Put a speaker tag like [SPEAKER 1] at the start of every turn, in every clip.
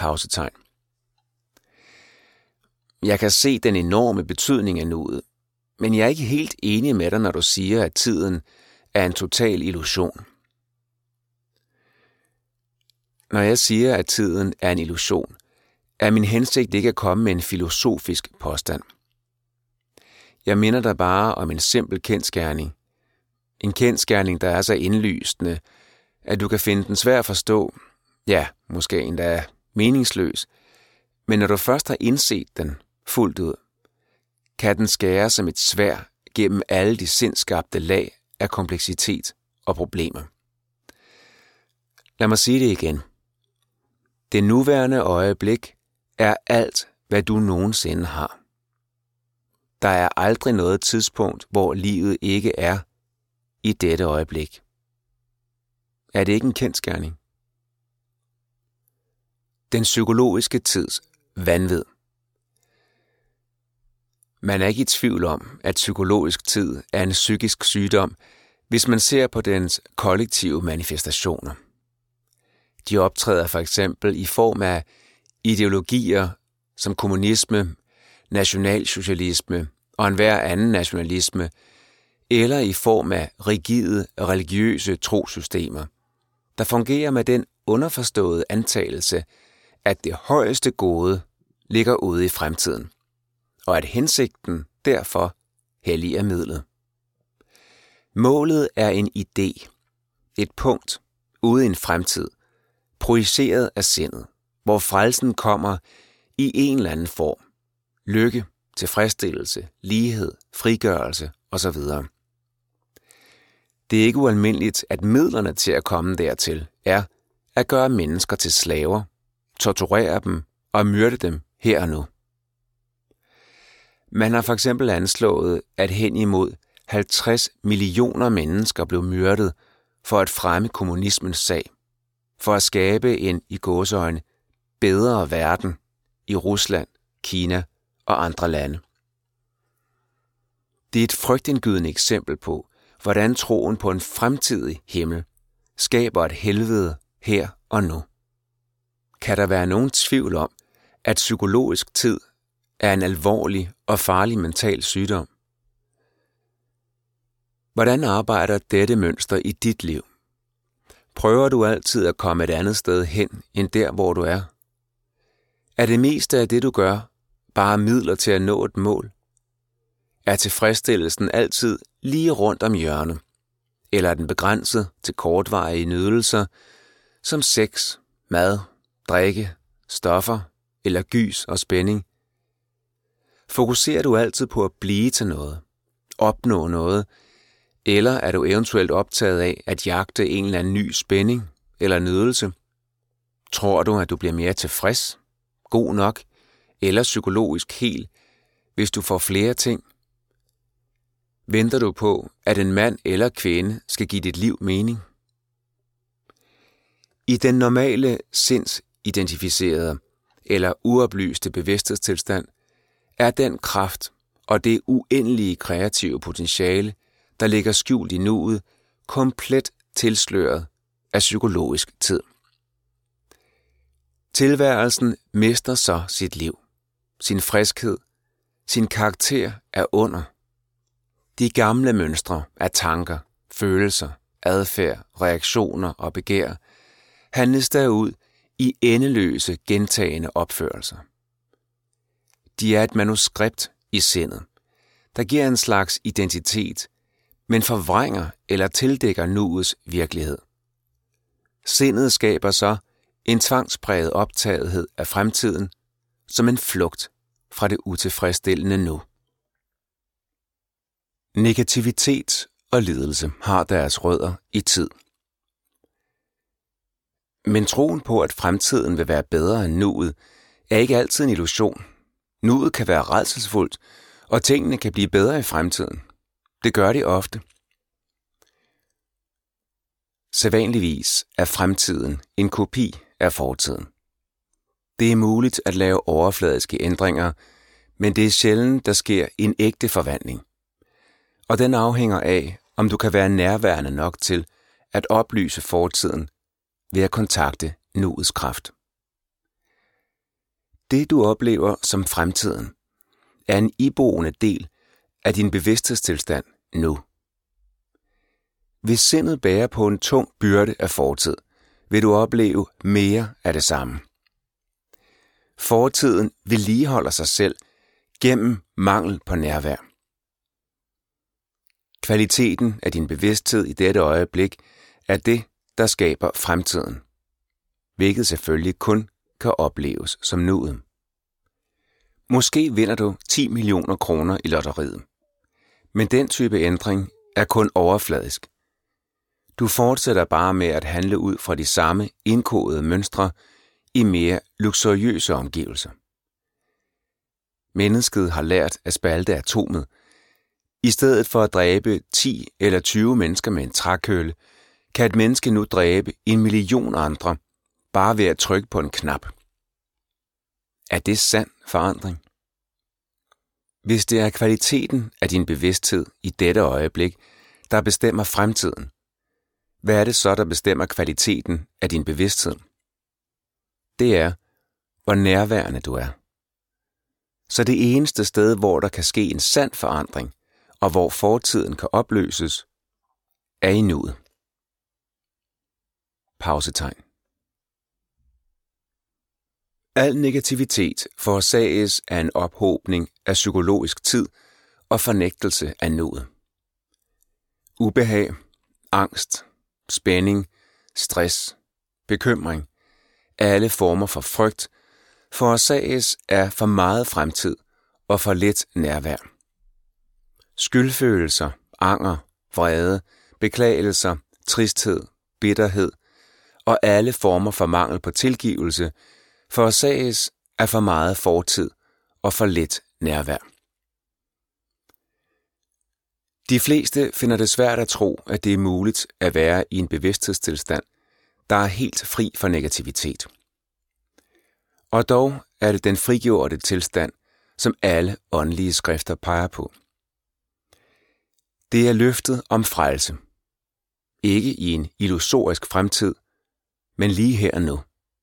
[SPEAKER 1] pausetegn. Jeg kan se den enorme betydning af nuet, men jeg er ikke helt enig med dig, når du siger, at tiden er en total illusion. Når jeg siger, at tiden er en illusion, er min hensigt ikke at komme med en filosofisk påstand. Jeg minder dig bare om en simpel kendsgerning. En kendsgerning, der er så indlysende, at du kan finde den svær at forstå, ja, måske endda meningsløs, men når du først har indset den fuldt ud, kan den skære som et sværd gennem alle de sindskabte lag af kompleksitet og problemer. Lad mig sige det igen. Det nuværende øjeblik er alt, hvad du nogensinde har. Der er aldrig noget tidspunkt, hvor livet ikke er i dette øjeblik. Er det ikke en kendsgerning? Den psykologiske tids vanvid. Man er ikke i tvivl om, at psykologisk tid er en psykisk sygdom, hvis man ser på dens kollektive manifestationer. De optræder for eksempel i form af ideologier som kommunisme, nationalsocialisme og enhver anden nationalisme, eller i form af rigide religiøse trosystemer, der fungerer med den underforståede antagelse, at det højeste gode ligger ude i fremtiden, og at hensigten derfor helliger midlet. Målet er en idé, et punkt ude i en fremtid, projiceret af sindet, hvor frelsen kommer i en eller anden form. Lykke, tilfredsstillelse, lighed, frigørelse osv. Det er ikke ualmindeligt, at midlerne til at komme dertil er at gøre mennesker til slaver, torturere dem og myrde dem her og nu. Man har for eksempel anslået, at hen imod 50 millioner mennesker blev myrdet for at fremme kommunismens sag, for at skabe en, i gåseøjne, bedre verden i Rusland, Kina og andre lande. Det er et frygtindgydende eksempel på, hvordan troen på en fremtidig himmel skaber et helvede her og nu. Kan der være nogen tvivl om, at psykologisk tid er en alvorlig og farlig mental sygdom? Hvordan arbejder dette mønster i dit liv? Prøver du altid at komme et andet sted hen, end der, hvor du er? Er det meste af det, du gør, bare midler til at nå et mål? Er tilfredsstillelsen altid lige rundt om hjørnet? Eller er den begrænset til kortvarige nydelser, som sex, mad, drikke, stoffer eller gys og spænding? Fokuserer du altid på at blive til noget, opnå noget, eller er du eventuelt optaget af at jagte en eller anden ny spænding eller nydelse? Tror du, at du bliver mere tilfreds, god nok eller psykologisk hel, hvis du får flere ting? Venter du på, at en mand eller kvinde skal give dit liv mening? I den normale sindsidentificerede eller uoplyste bevidsthedstilstand er den kraft og det uendelige kreative potentiale, der ligger skjult i nuet, komplet tilsløret af psykologisk tid. Tilværelsen mister så sit liv, sin friskhed, sin karakter er under. De gamle mønstre af tanker, følelser, adfærd, reaktioner og begær handles derud i endeløse gentagende opførelser. De er et manuskript i sindet, der giver en slags identitet, men forvrænger eller tildækker nuets virkelighed. Sindet skaber så en tvangspræget optagethed af fremtiden som en flugt fra det utilfredsstillende nu. Negativitet og lidelse har deres rødder i tid. Men troen på, at fremtiden vil være bedre end nuet, er ikke altid en illusion. Nuet kan være rædselsfuldt, og tingene kan blive bedre i fremtiden. Det gør de ofte. Sædvanligvis er fremtiden en kopi af fortiden. Det er muligt at lave overfladiske ændringer, men det er sjældent, der sker en ægte forvandling. Og den afhænger af, om du kan være nærværende nok til at oplyse fortiden ved at kontakte nuets kraft. Det, du oplever som fremtiden, er en iboende del af din bevidsthedstilstand nu. Hvis sindet bærer på en tung byrde af fortid, vil du opleve mere af det samme. Fortiden vedligeholder sig selv gennem mangel på nærvær. Kvaliteten af din bevidsthed i dette øjeblik er det, der skaber fremtiden, hvilket selvfølgelig kun kan opleves som nuet. Måske vinder du 10 millioner kroner i lotteriet, men den type ændring er kun overfladisk. Du fortsætter bare med at handle ud fra de samme indkodede mønstre i mere luksuriøse omgivelser. Mennesket har lært at spalte atomet. I stedet for at dræbe 10 eller 20 mennesker med en trækølle, kan et menneske nu dræbe 1 million andre, bare ved at trykke på en knap. Er det sand forandring? Hvis det er kvaliteten af din bevidsthed i dette øjeblik, der bestemmer fremtiden, hvad er det så, der bestemmer kvaliteten af din bevidsthed? Det er, hvor nærværende du er. Så det eneste sted, hvor der kan ske en sand forandring, og hvor fortiden kan opløses, er i nuet. Pausetegn. Al negativitet forårsages af en ophobning af psykologisk tid og fornægtelse af nuet. Ubehag, angst, spænding, stress, bekymring, alle former for frygt forårsages af for meget fremtid og for lidt nærvær. Skyldfølelser, anger, vrede, beklagelser, tristhed, bitterhed og alle former for mangel på tilgivelse forårsages af for meget fortid og for lidt nærvær. De fleste finder det svært at tro, at det er muligt at være i en bevidsthedstilstand, der er helt fri for negativitet. Og dog er det den frigjorte tilstand, som alle åndelige skrifter peger på. Det er løftet om frelse. Ikke i en illusorisk fremtid, men lige her og nu.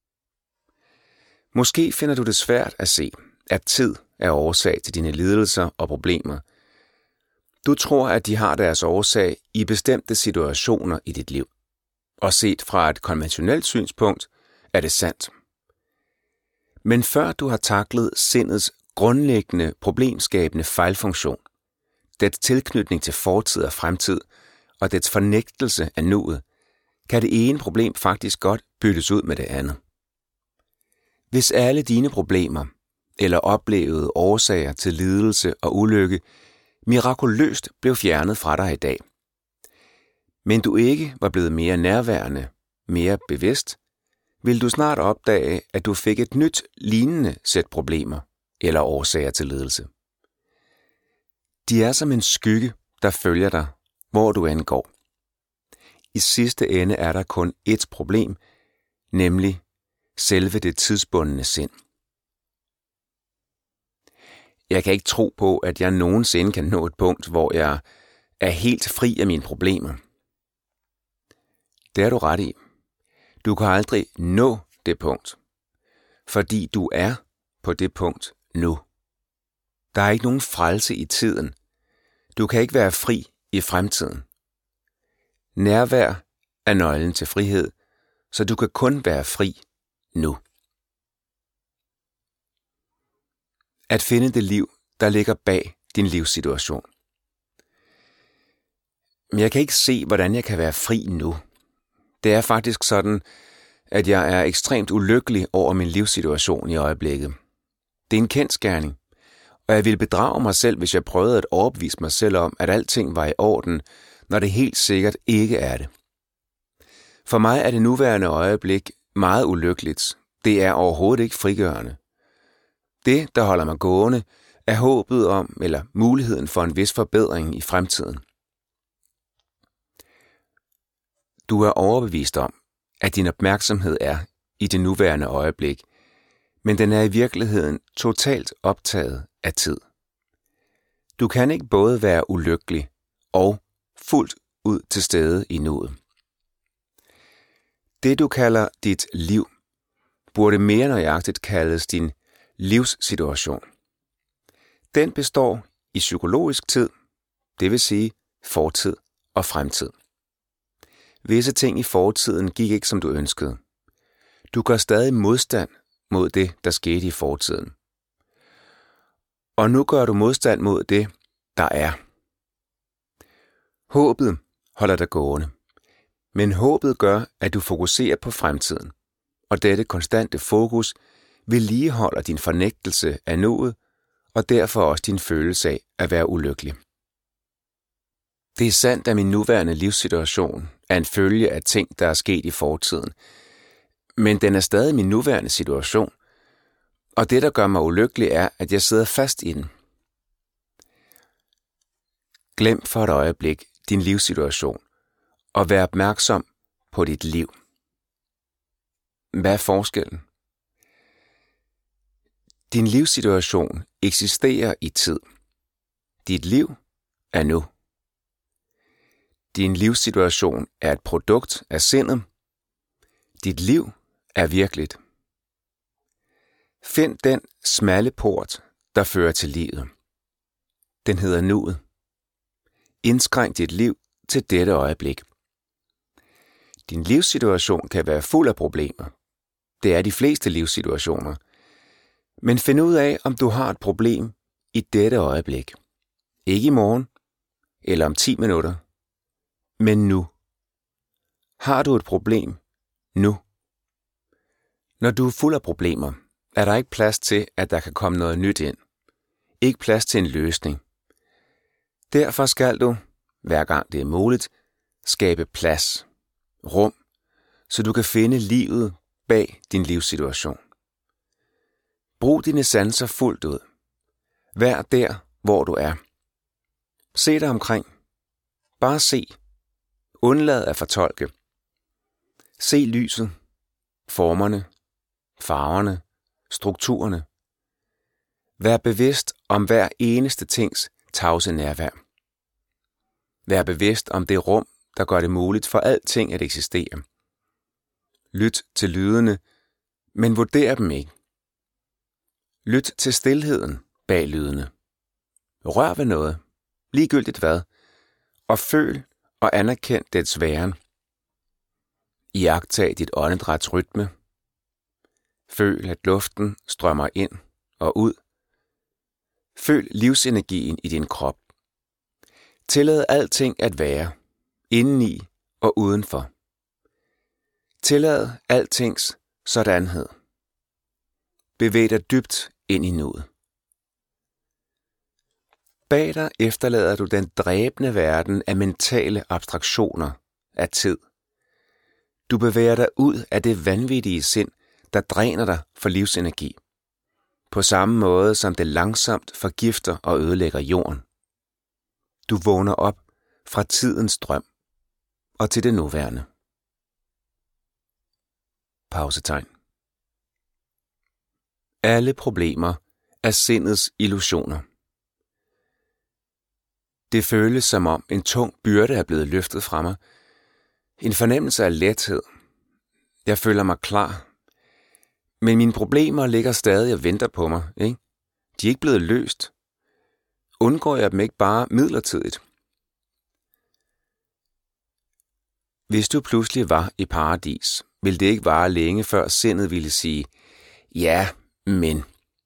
[SPEAKER 1] Måske finder du det svært at se, at tid er årsag til dine lidelser og problemer. Du tror, at de har deres årsag i bestemte situationer i dit liv. Og set fra et konventionelt synspunkt er det sandt. Men før du har taklet sindets grundlæggende problemskabende fejlfunktion, dets tilknytning til fortid og fremtid og dets fornægtelse af nuet, kan det ene problem faktisk godt byttes ud med det andet. Hvis alle dine problemer eller oplevede årsager til lidelse og ulykke mirakuløst blev fjernet fra dig i dag, men du ikke var blevet mere nærværende, mere bevidst, vil du snart opdage, at du fik et nyt lignende sæt problemer eller årsager til lidelse. De er som en skygge, der følger dig, hvor du end går. I sidste ende er der kun ét problem, nemlig selve det tidsbundne sind. Jeg kan ikke tro på, at jeg nogensinde kan nå et punkt, hvor jeg er helt fri af mine problemer. Det er du ret i. Du kan aldrig nå det punkt, fordi du er på det punkt nu. Der er ikke nogen frelse i tiden. Du kan ikke være fri i fremtiden. Nærvær er nøglen til frihed, så du kan kun være fri nu. At finde det liv, der ligger bag din livssituation. Men jeg kan ikke se, hvordan jeg kan være fri nu. Det er faktisk sådan, at jeg er ekstremt ulykkelig over min livssituation i øjeblikket. Det er en kendsgerning, og jeg ville bedrage mig selv, hvis jeg prøvede at overbevise mig selv om, at alting var i orden, når det helt sikkert ikke er det. For mig er det nuværende øjeblik meget ulykkeligt. Det er overhovedet ikke frigørende. Det, der holder mig gående, er håbet om eller muligheden for en vis forbedring i fremtiden. Du er overbevist om, at din opmærksomhed er i det nuværende øjeblik, men den er i virkeligheden totalt optaget af tid. Du kan ikke både være ulykkelig og fuldt ud til stede i nuet. Det, du kalder dit liv, burde mere nøjagtigt kaldes din livssituation. Den består i psykologisk tid, det vil sige fortid og fremtid. Visse ting i fortiden gik ikke, som du ønskede. Du gør stadig modstand mod det, der skete i fortiden. Og nu gør du modstand mod det, der er. Håbet holder dig gående, men håbet gør, at du fokuserer på fremtiden, og dette konstante fokus vedligeholder din fornægtelse af nuet, og derfor også din følelse af at være ulykkelig. Det er sandt, at min nuværende livssituation er en følge af ting, der er sket i fortiden, men den er stadig min nuværende situation, og det, der gør mig ulykkelig, er, at jeg sidder fast i den. Glem for et øjeblik din livssituation, og vær opmærksom på dit liv. Hvad er forskellen? Din livssituation eksisterer i tid. Dit liv er nu. Din livssituation er et produkt af sindet. Dit liv er virkeligt. Find den smalle port, der fører til livet. Den hedder nuet. Indskrænk dit liv til dette øjeblik. Din livssituation kan være fuld af problemer. Det er de fleste livssituationer. Men find ud af, om du har et problem i dette øjeblik. Ikke i morgen, eller om 10 minutter, men nu. Har du et problem nu? Når du er fuld af problemer, er der ikke plads til, at der kan komme noget nyt ind. Ikke plads til en løsning. Derfor skal du, hver gang det er muligt, skabe plads, rum, så du kan finde livet bag din livssituation. Brug dine sanser fuldt ud. Vær der, hvor du er. Se dig omkring. Bare se. Undlad at fortolke. Se lyset, formerne, farverne, strukturerne. Vær bevidst om hver eneste tings tavse nærvær. Vær bevidst om det rum, der gør det muligt for alting at eksistere. Lyt til lydene, men vurder dem ikke. Lyt til stilheden bag lydene. Rør ved noget, ligegyldigt hvad, og føl og anerkend dets væren. Iagttag dit åndedræts rytme. Føl, at luften strømmer ind og ud. Føl livsenergien i din krop. Tillad alting at være, indeni og udenfor. Tillad altings sådanhed. Bevæg dig dybt ind i nuet. Bag dig efterlader du den dræbende verden af mentale abstraktioner af tid. Du bevæger dig ud af det vanvittige sind, der dræner dig for livsenergi. På samme måde som det langsomt forgifter og ødelægger jorden. Du vågner op fra tidens drøm og til det nuværende. Pausetegn. Alle problemer er sindets illusioner. Det føles som om en tung byrde er blevet løftet fra mig. En fornemmelse af lethed. Jeg føler mig klar. Men mine problemer ligger stadig og venter på mig, ikke? De er ikke blevet løst. Undgår jeg dem ikke bare midlertidigt? Hvis du pludselig var i paradis, ville det ikke vare længe før sindet ville sige, ja, men.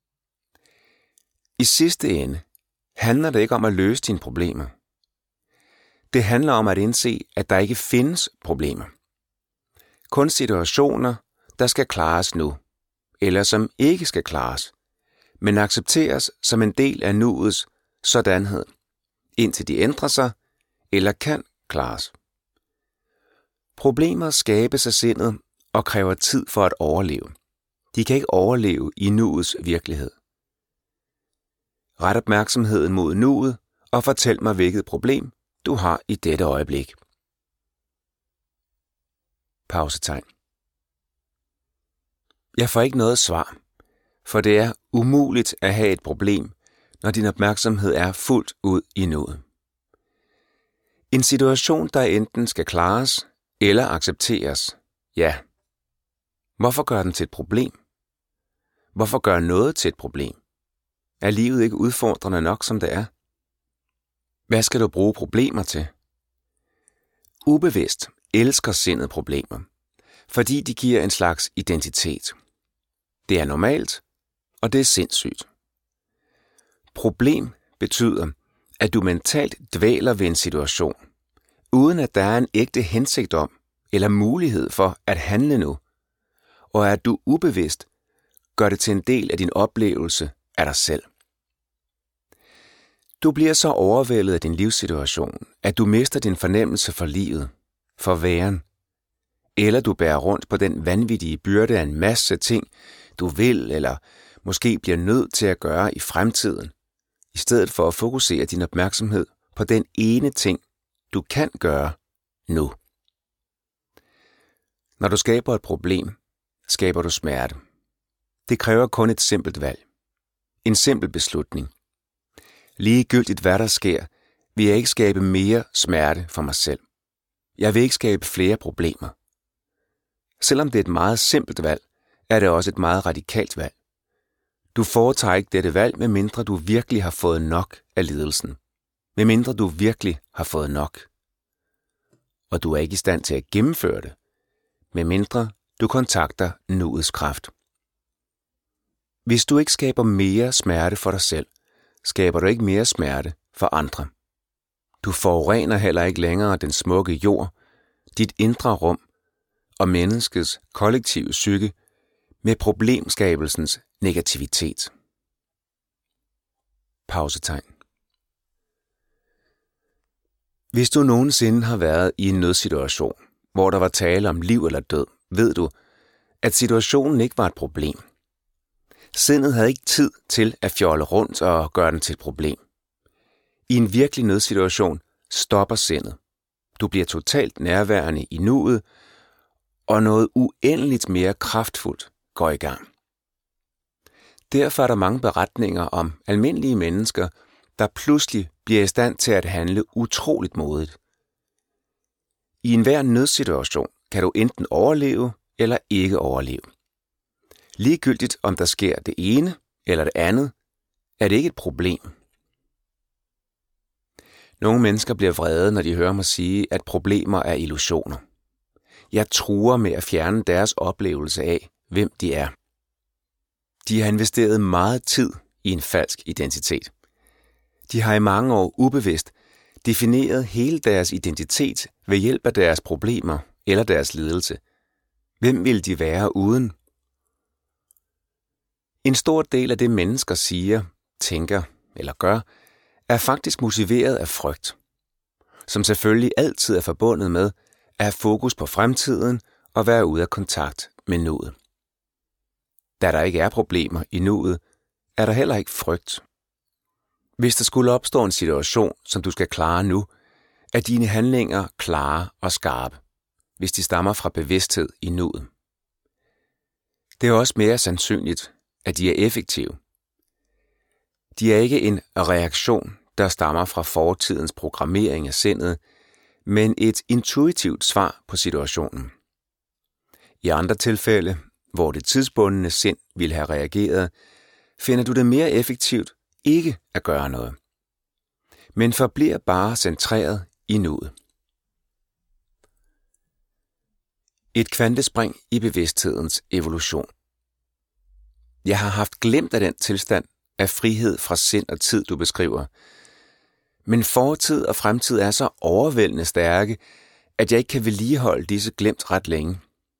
[SPEAKER 1] I sidste ende handler det ikke om at løse dine problemer. Det handler om at indse, at der ikke findes problemer. Kun situationer, der skal klares nu, eller som ikke skal klares, men accepteres som en del af nuets sådanhed, indtil de ændrer sig eller kan klares. Problemer skabes af sindet og kræver tid for at overleve. De kan ikke overleve i nuets virkelighed. Ret opmærksomheden mod nuet og fortæl mig, hvilket problem du har i dette øjeblik. Pausetegn. Jeg får ikke noget svar, for det er umuligt at have et problem, når din opmærksomhed er fuldt ud i nuet. En situation, der enten skal klares eller accepteres, ja. Hvorfor gøre den til et problem? Hvorfor gøre noget til et problem? Er livet ikke udfordrende nok, som det er? Hvad skal du bruge problemer til? Ubevidst elsker sindet problemer, fordi de giver en slags identitet. Det er normalt, og det er sindssygt. Problem betyder, at du mentalt dvæler ved en situation, uden at der er en ægte hensigt om eller mulighed for at handle nu, og at du ubevidst gør det til en del af din oplevelse af dig selv. Du bliver så overvældet af din livssituation, at du mister din fornemmelse for livet, for væren, eller du bærer rundt på den vanvittige byrde af en masse ting, du vil eller måske bliver nødt til at gøre i fremtiden, i stedet for at fokusere din opmærksomhed på den ene ting, du kan gøre nu. Når du skaber et problem, skaber du smerte. Det kræver kun et simpelt valg. En simpel beslutning. Ligegyldigt hvad der sker, vil jeg ikke skabe mere smerte for mig selv. Jeg vil ikke skabe flere problemer. Selvom det er et meget simpelt valg, er det også et meget radikalt valg. Du foretager ikke dette valg, medmindre du virkelig har fået nok af lidelsen. Medmindre du virkelig har fået nok. Og du er ikke i stand til at gennemføre det, medmindre du kontakter nuets kraft. Hvis du ikke skaber mere smerte for dig selv, skaber du ikke mere smerte for andre. Du forurener heller ikke længere den smukke jord, dit indre rum og menneskets kollektive psyke med problemskabelsens negativitet. Pausetegn. Hvis du nogensinde har været i en nødsituation, hvor der var tale om liv eller død, ved du, at situationen ikke var et problem. Sindet havde ikke tid til at fjolle rundt og gøre den til et problem. I en virkelig nødsituation stopper sindet. Du bliver totalt nærværende i nuet, og noget uendeligt mere kraftfuldt går i gang. Derfor er der mange beretninger om almindelige mennesker, der pludselig bliver i stand til at handle utroligt modigt. I enhver nødsituation kan du enten overleve eller ikke overleve. Ligegyldigt om der sker det ene eller det andet, er det ikke et problem. Nogle mennesker bliver vrede, når de hører mig sige, at problemer er illusioner. Jeg truer med at fjerne deres oplevelse af, hvem de er. De har investeret meget tid i en falsk identitet. De har i mange år ubevidst defineret hele deres identitet ved hjælp af deres problemer eller deres lidelse. Hvem vil de være uden? En stor del af det, mennesker siger, tænker eller gør, er faktisk motiveret af frygt, som selvfølgelig altid er forbundet med at have fokus på fremtiden og være ude af kontakt med nuet. Da der ikke er problemer i nuet, er der heller ikke frygt. Hvis der skulle opstå en situation, som du skal klare nu, er dine handlinger klare og skarpe, hvis de stammer fra bevidsthed i nuet. Det er også mere sandsynligt, at de er effektive. De er ikke en reaktion, der stammer fra fortidens programmering af sindet, men et intuitivt svar på situationen. I andre tilfælde, hvor det tidsbundne sind ville have reageret, finder du det mere effektivt ikke at gøre noget, men forbliver bare centreret i nuet. Et kvantespring i bevidsthedens evolution. Jeg har haft glemt af den tilstand af frihed fra sind og tid, du beskriver, men fortid og fremtid er så overvældende stærke, at jeg ikke kan vedligeholde disse glemt ret længe.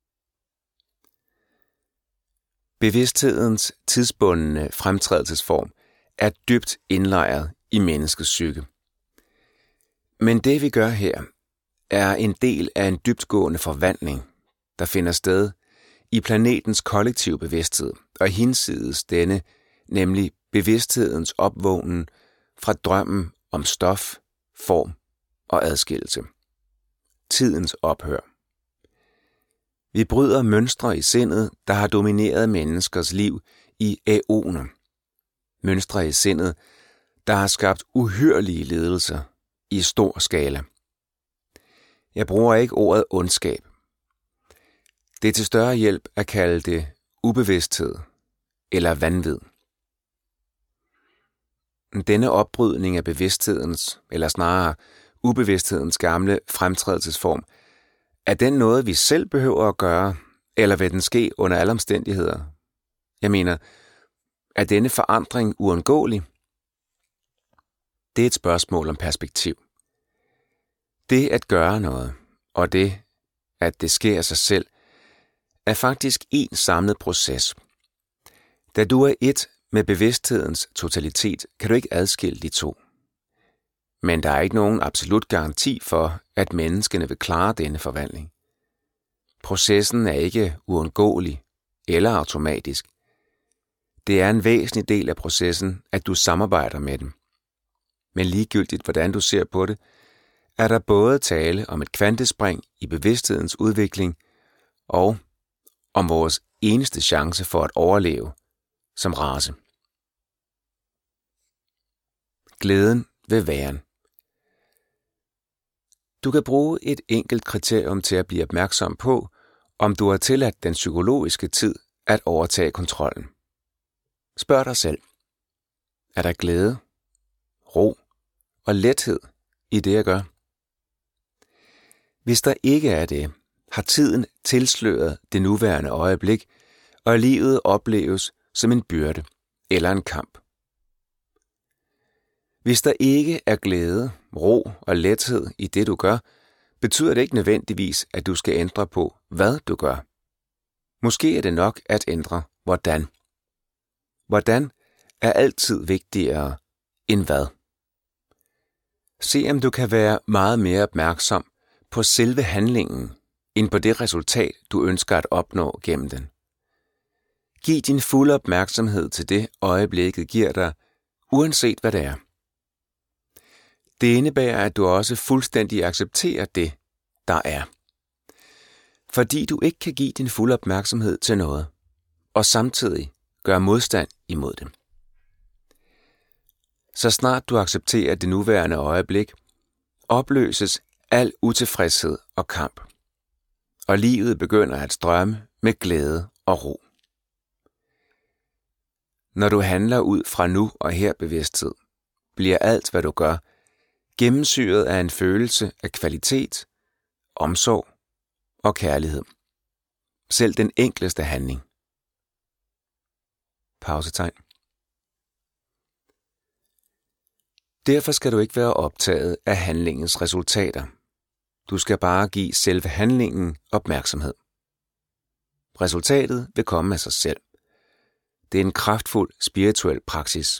[SPEAKER 1] Bevidsthedens tidsbundne fremtrædelsesform er dybt indlejret i menneskets psyke. Men det vi gør her, er en del af en dybtgående forvandling, der finder sted i planetens kollektive bevidsthed og hinsides denne, nemlig bevidsthedens opvågnen fra drømmen om stof, form og adskillelse. Tidens ophør. Vi bryder mønstre i sindet, der har domineret menneskers liv i æoner. Mønstre i sindet, der har skabt uhyrlige lidelser i stor skala. Jeg bruger ikke ordet ondskab. Det er til større hjælp at kalde det ubevidsthed eller vanvid. Denne opbrydning af bevidsthedens, eller snarere ubevidsthedens gamle fremtrædelsesform, er den noget, vi selv behøver at gøre, eller vil den ske under alle omstændigheder? Jeg mener, er denne forandring uundgåelig? Det er et spørgsmål om perspektiv. Det at gøre noget, og det, at det sker af sig selv, er faktisk én samlet proces. Da du er ét med bevidsthedens totalitet, kan du ikke adskille de to. Men der er ikke nogen absolut garanti for, at menneskene vil klare denne forvandling. Processen er ikke uundgåelig eller automatisk. Det er en væsentlig del af processen, at du samarbejder med dem. Men ligegyldigt hvordan du ser på det, er der både tale om et kvantespring i bevidsthedens udvikling og om vores eneste chance for at overleve som race. Glæden ved væren. Du kan bruge et enkelt kriterium til at blive opmærksom på, om du har tilladt den psykologiske tid at overtage kontrollen. Spørg dig selv. Er der glæde, ro og lethed i det, jeg gør? Hvis der ikke er det, har tiden tilsløret det nuværende øjeblik, og livet opleves som en byrde eller en kamp. Hvis der ikke er glæde, ro og lethed i det, du gør, betyder det ikke nødvendigvis, at du skal ændre på, hvad du gør. Måske er det nok at ændre, hvordan. Hvordan er altid vigtigere end hvad. Se om du kan være meget mere opmærksom på selve handlingen, end på det resultat, du ønsker at opnå gennem den. Giv din fulde opmærksomhed til det, øjeblikket giver dig, uanset hvad det er. Det indebærer, at du også fuldstændig accepterer det, der er. Fordi du ikke kan give din fulde opmærksomhed til noget, og samtidig gøre modstand imod det. Så snart du accepterer det nuværende øjeblik, opløses al utilfredshed og kamp, og livet begynder at strømme med glæde og ro. Når du handler ud fra nu og her bevidsthed, bliver alt, hvad du gør, gennemsyret af en følelse af kvalitet, omsorg og kærlighed. Selv den enkleste handling. Pausetegn. Derfor skal du ikke være optaget af handlingens resultater. Du skal bare give selve handlingen opmærksomhed. Resultatet vil komme af sig selv. Det er en kraftfuld spirituel praksis.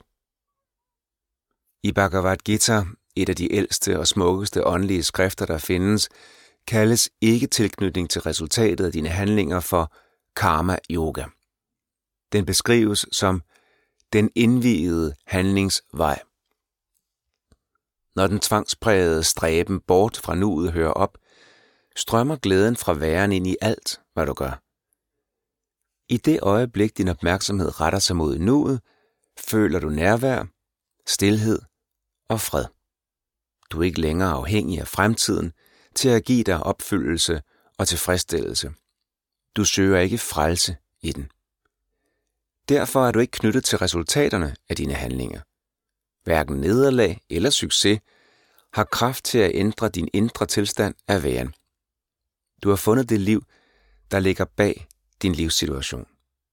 [SPEAKER 1] I Bhagavad Gita, et af de ældste og smukkeste åndelige skrifter, der findes, kaldes ikke tilknytning til resultatet af dine handlinger for karma yoga. Den beskrives som den indviede handlingsvej. Når den tvangsprægede stræben bort fra nuet hører op, strømmer glæden fra væren ind i alt, hvad du gør. I det øjeblik, din opmærksomhed retter sig mod nuet, føler du nærvær, stilhed og fred. Du er ikke længere afhængig af fremtiden til at give dig opfyldelse og tilfredsstillelse. Du søger ikke frelse i den. Derfor er du ikke knyttet til resultaterne af dine handlinger. Hverken nederlag eller succes har kraft til at ændre din indre tilstand af væren. Du har fundet det liv, der ligger bag din livssituation.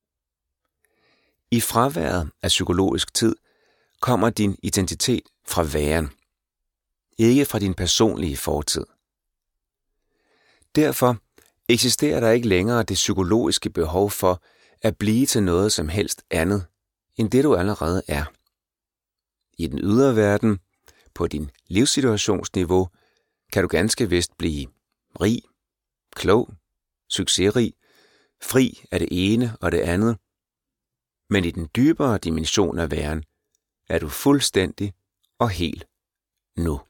[SPEAKER 1] I fraværet af psykologisk tid kommer din identitet fra væren, ikke fra din personlige fortid. Derfor eksisterer der ikke længere det psykologiske behov for at blive til noget som helst andet, end det du allerede er. I den ydre verden, på din livssituationsniveau, kan du ganske vist blive rig, klog, succesrig, fri af det ene og det andet. Men i den dybere dimension af væren er du fuldstændig og helt nu.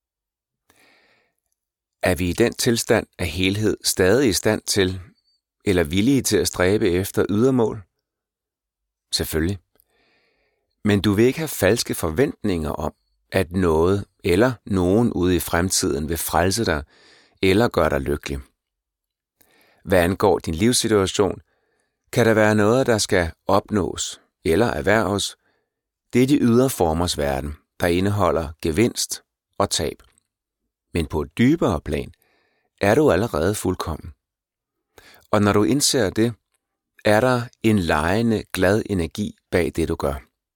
[SPEAKER 1] Er vi i den tilstand af helhed stadig i stand til, eller villige til at stræbe efter ydermål? Selvfølgelig. Men du vil ikke have falske forventninger om, at noget eller nogen ude i fremtiden vil frelse dig eller gøre dig lykkelig. Hvad angår din livssituation, Kan der være noget, der skal opnås eller erhverves, det er de ydre formers verden, der indeholder gevinst og tab. Men på et dybere plan er du allerede fuldkommen. Og når du indser det, er der en legende, glad energi bag det, du gør.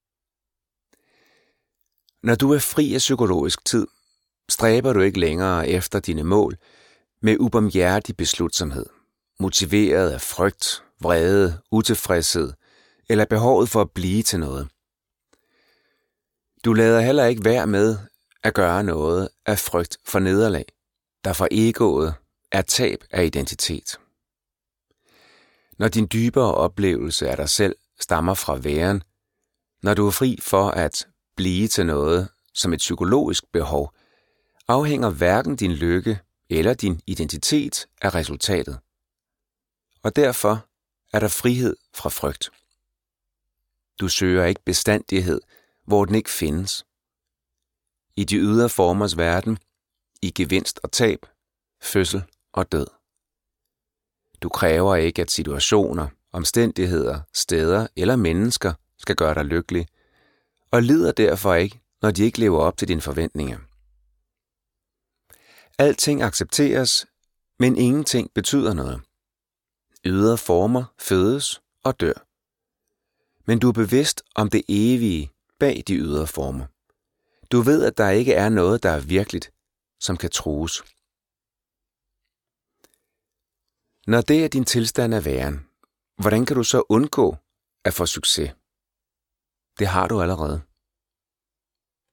[SPEAKER 1] Når du er fri af psykologisk tid, stræber du ikke længere efter dine mål med ubarmhjertig beslutsomhed, motiveret af frygt, vrede, utilfredshed eller behovet for at blive til noget. Du lader heller ikke være med at gøre noget af frygt for nederlag, der for egoet er tab af identitet. Når din dybere oplevelse af dig selv stammer fra væren, når du er fri for at blive til noget som et psykologisk behov, afhænger hverken din lykke eller din identitet af resultatet. Og derfor er der frihed fra frygt. Du søger ikke bestandighed, hvor den ikke findes. I de ydre formers verden, i gevinst og tab, fødsel og død. Du kræver ikke, at situationer, omstændigheder, steder eller mennesker skal gøre dig lykkelig, og lider derfor ikke, når de ikke lever op til dine forventninger. Alting accepteres, men ingenting betyder noget. Ydre former fødes og dør. Men du er bevidst om det evige bag de ydre former. Du ved, at der ikke er noget, der er virkeligt, som kan trues. Når det er din tilstand af væren, hvordan kan du så undgå at få succes? Det har du allerede.